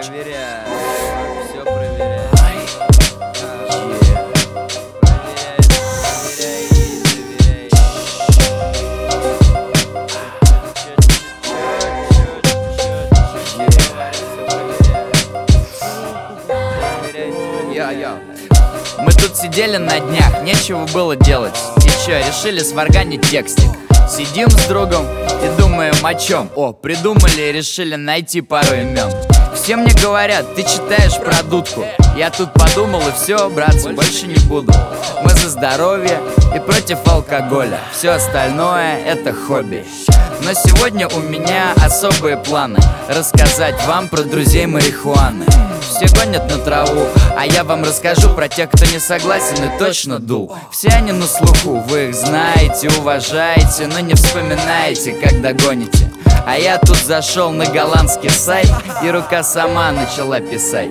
Проверяй, все проверяй. Мы тут сидели на днях, нечего было делать. И чё, решили сварганить текстик. Сидим с другом и думаем о чем. Придумали и решили найти пару имен. Все мне говорят, ты читаешь про дудку. Я тут подумал и все, братцы, больше не буду. Мы за здоровье и против алкоголя. Все остальное это хобби. Но сегодня у меня особые планы рассказать вам про друзей марихуаны. Все гонят на траву, а я вам расскажу про тех, кто не согласен и точно дул. Все они на слуху, вы их знаете, уважаете, но не вспоминаете, когда гоните. А я тут зашел на голландский сайт, и рука сама начала писать.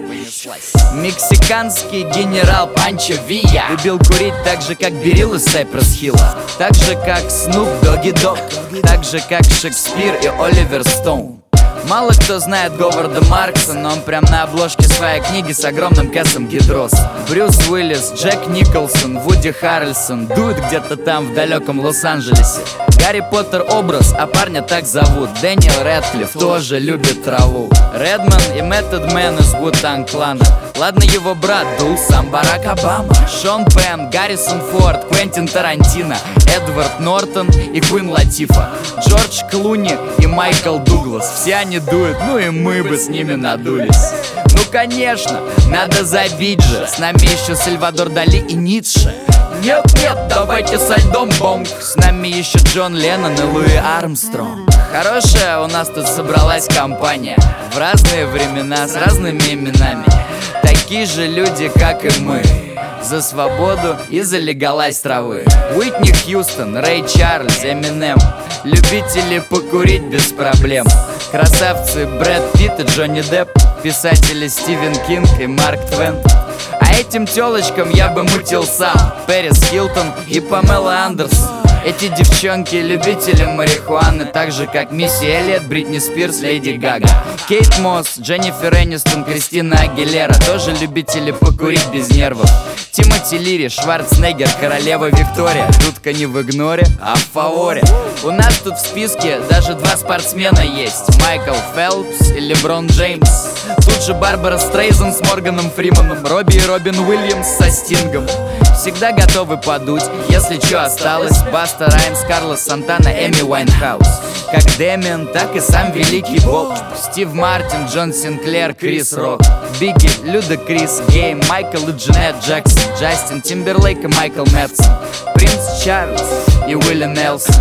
Мексиканский генерал Панчо Вилля любил курить так же, как Берил из Сайпресс Хилла, так же, как Снуп Догги Дог, так же, как Шекспир и Оливер Стоун. Мало кто знает Говарда Маркса, но он прям на обложке своей книги с огромным кэсом гидроз. Брюс Уиллис, Джек Николсон, Вуди Харрельсон дуют где-то там в далеком Лос-Анджелесе. Гарри Поттер образ, а парня так зовут. Дэниел Рэдклифф тоже любит траву. Редман и Мэттед Мэн из Ву-Танг клана. Ладно, его брат дул сам Барак Обама. Шон Пенн, Гаррисон Форд, Квентин Тарантино, Эдвард Нортон и Квин Латифа, Джордж Клуни и Майкл Дуглас. Все они дуют, ну и мы бы с ними надулись. Ну конечно, надо забить же. С нами еще Сальвадор Дали и Ницше. Нет-нет, давайте со льдом бонг. С нами еще Джон Леннон и Луи Армстронг. Хорошая у нас тут собралась компания в разные времена с разными именами. Такие же люди, как и мы, за свободу и за легалайз травы. Уитни Хьюстон, Рэй Чарльз, Эминем, любители покурить без проблем. Красавцы Брэд Питт и Джонни Депп, писатели Стивен Кинг и Марк Твен. А этим тёлочкам я бы мутил сам: Пэрис Хилтон и Памела Андерсон. Эти девчонки любители марихуаны, так же как Мисси Эллиот, Бритни Спирс, Леди Гага, Кейт Мосс, Дженнифер Энистон, Кристина Агилера тоже любители покурить без нервов. Тимоти Лири, Шварценеггер, королева Виктория. Дудка не в игноре, а в фаворе. У нас тут в списке даже два спортсмена есть: Майкл Фелпс и Леброн Джеймс. Тут же Барбара Стрейзен с Морганом Фриманом, Робби и Робин Уильямс со Стингом. Всегда готовы подуть, если чё осталось. Баста Раймс, Карлос Сантана, Эми Уайнхаус. Как Дэмиан, так и сам великий Боб. Стив Мартин, Джон Синклер, Крис Рок, Бигги, Люда Крис, Гейм, Майкл и Джанет Джексон, Джастин Тимберлейк и Майкл Мэтсон, Принц Чарльз и Уилли Нелсон,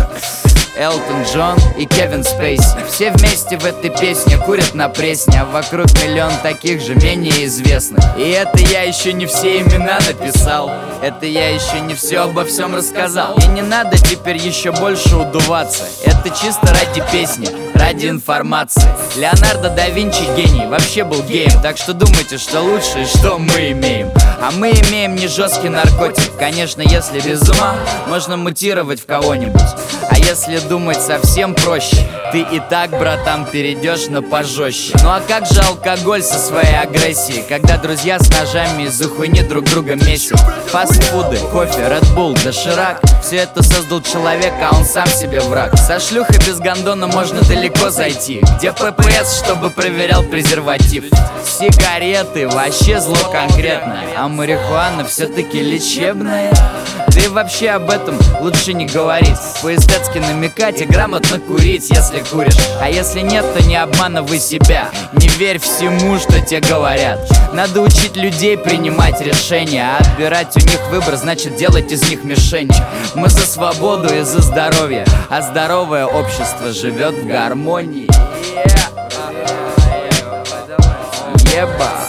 Элтон Джон и Кевин Спейси. Все вместе в этой песне курят на пресне, а вокруг миллион таких же менее известных. И это я еще не все имена написал, это я еще не все обо всем рассказал. И не надо теперь еще больше удуваться, это чисто ради песни, ради информации. Леонардо да Винчи гений, вообще был геем. Так что думайте, что лучше и что мы имеем. А мы имеем не жесткий наркотик. Конечно, если без ума, можно мутировать в кого-нибудь. А если думать совсем проще, ты и так, братан, перейдешь на пожестче. Ну а как же алкоголь со своей агрессией, когда друзья с ножами из-за хуйни друг друга месят? Фастфуды, кофе, Редбул, доширак — все это создал человек, а он сам себе враг. Со шлюхой без гондона можно далеко зайти. Где ППС, чтобы проверял презерватив? Сигареты — вообще зло конкретное, а марихуана все-таки лечебная. Да и вообще об этом лучше не говорить, по-эстетски намекать и грамотно курить, если куришь. А если нет, то не обманывай себя, не верь всему, что тебе говорят. Надо учить людей принимать решения, а отбирать у них выбор значит делать из них мишени. Мы за свободу и за здоровье, а здоровое общество живет в гармонии. Еба.